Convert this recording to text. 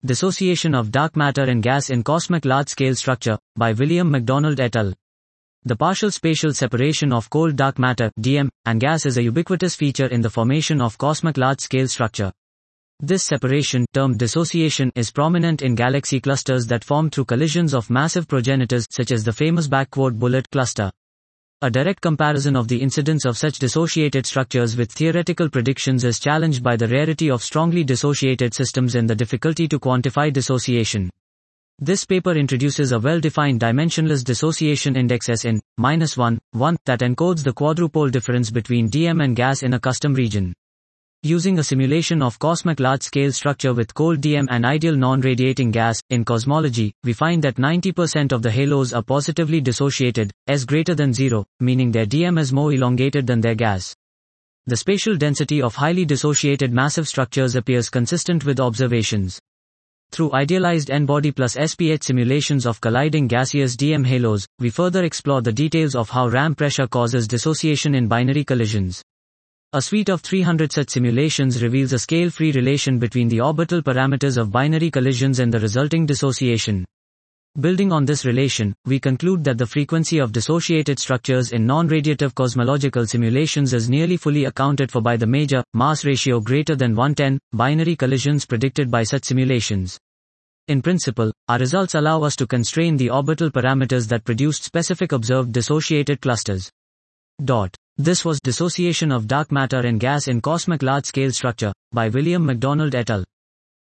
Dissociation of Dark Matter and Gas in Cosmic Large-Scale Structure, by William McDonald et al. The partial spatial separation of cold dark matter, DM, and gas is a ubiquitous feature in the formation of cosmic large-scale structure. This separation, termed dissociation, is prominent in galaxy clusters that form through collisions of massive progenitors such as the famous Bullet cluster. A direct comparison of the incidence of such dissociated structures with theoretical predictions is challenged by the rarity of strongly dissociated systems and the difficulty to quantify dissociation. This paper introduces a well-defined dimensionless dissociation index SN-1, that encodes the quadrupole difference between DM and gas in a custom region. Using a simulation of cosmic large-scale structure with cold DM and ideal non-radiating gas, in cosmology, we find that 90% of the halos are positively dissociated, S greater than 0, meaning their DM is more elongated than their gas. The spatial density of highly dissociated massive structures appears consistent with observations. Through idealized N-body plus SPH simulations of colliding gaseous DM halos, we further explore the details of how ram pressure causes dissociation in binary collisions. A suite of 300 such simulations reveals a scale-free relation between the orbital parameters of binary collisions and the resulting dissociation. Building on this relation, we conclude that the frequency of dissociated structures in non-radiative cosmological simulations is nearly fully accounted for by the major, mass ratio greater than 110, binary collisions predicted by such simulations. In principle, our results allow us to constrain the orbital parameters that produced specific observed dissociated clusters. This was Dissociation of Dark Matter and Gas in Cosmic Large-Scale Structure, by William McDonald et al.